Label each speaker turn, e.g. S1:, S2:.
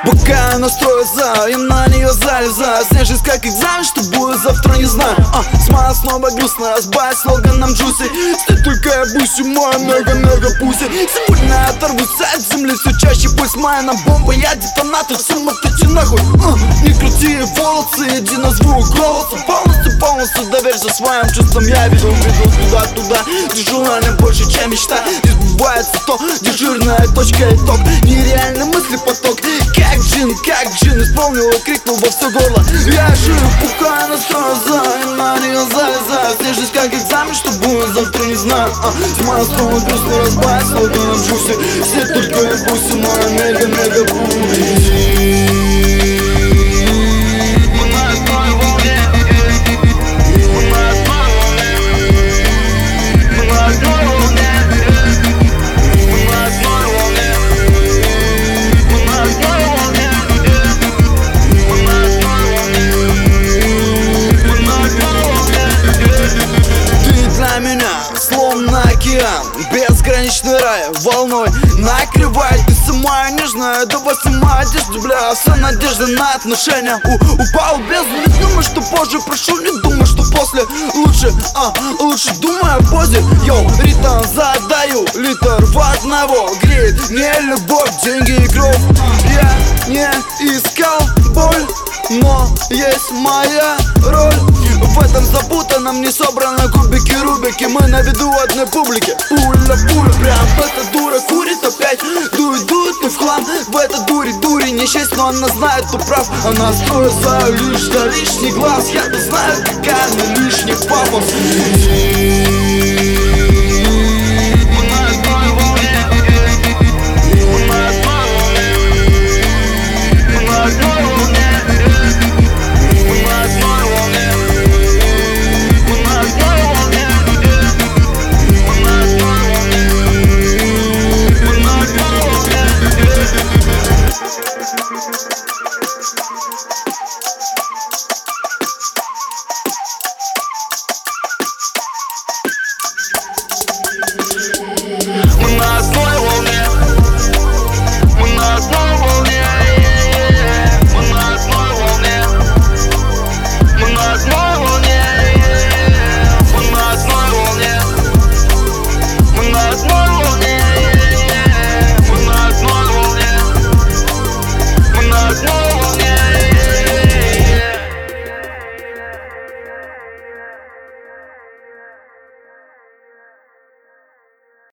S1: Пока я настрою за, я на нее залезаю. Снежность как экзамен, что будет завтра, не знаю. Смайл снова грустно, разбавить слоганом джуси. Стой только я буси, моя мега пуси. Сегодня я оторвусь от земли все чаще. Пусть моя на бомба, я детонатор, смотрите нахуй. Не крути волосы, иди на звук голоса. Полностью доверься своим чувствам. Я веду туда, где желание больше, чем мечта. Здесь бывается то, где жирная точка, итог. Нереальный мысли поток. Как джин, исполнил и крикнул во все горло. Я жив, пока я настрою за, и на нее залезаю. Снежность как экзамен, что будет завтра, не знаю. Смайл снова грустно, разбавить слоганом джуси. Все только я буси, моя мега пуси. Словно океан, безграничный рай, волной накрывает. Ты самая нежная, давай сама одежда, бля. Вся надежда на отношения упал в бездну. Не думай, что позже прошу, не думай, что после. Лучше думай о позе. Йоу, ритм задаю, литр в одного. Греет не любовь, деньги и кровь. Я не искал боль, но есть моя роль. В этом запутанном не собраны кубики Рубики. Мы на виду одной публики. Пуля, прям эта дура курит опять. Дует и в хлам. В этой дуре не честь, но она знает, кто прав. Она строит свою лишь лишний глаз. Я-то знаю,